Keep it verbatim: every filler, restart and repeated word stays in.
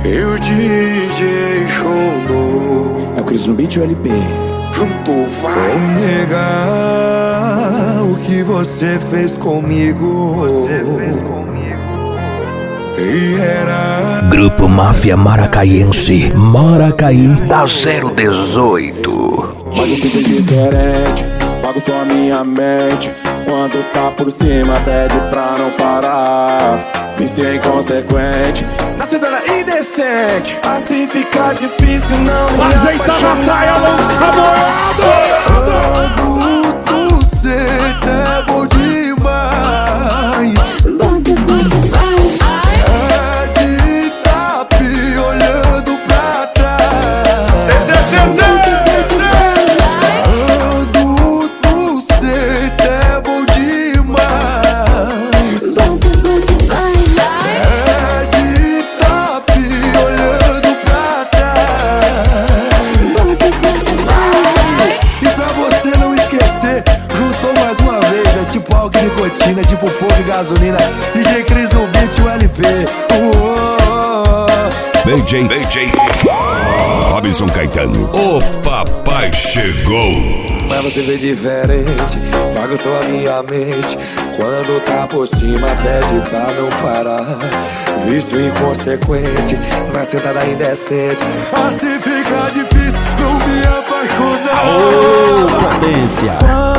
E o D J Shono é o Cris no beat e o L P. Juntou vai negar o que você fez comigo. Você fez comigo. E era Grupo Máfia Maracaiense, Maracaí da zero dezoito. Mas eu fiz diferente, pago só a minha mente. Quando tá por cima pede pra não parar. Vício inconsequente, na cidade indecente. Assim fica difícil não me ajeita na praia, lança moeda. Adulto, cê é bom demais. É de tapi olhando pra trás. Adulto, cê é bom demais. É de tapi olhando pra trás. E pra você não esquecer, juntou mais uma vez. É tipo álcool e nicotina, tipo fogo e gasolina. D J Cris no beat, o L P. D J, D J Robson Caetano, o papai chegou. Mas você vê diferente, paga só a minha mente. Quando tá por cima pede pra não parar. Vício inconsequente, na sentada indecente. Assim fica difícil não me apaixonar. Ô, potência.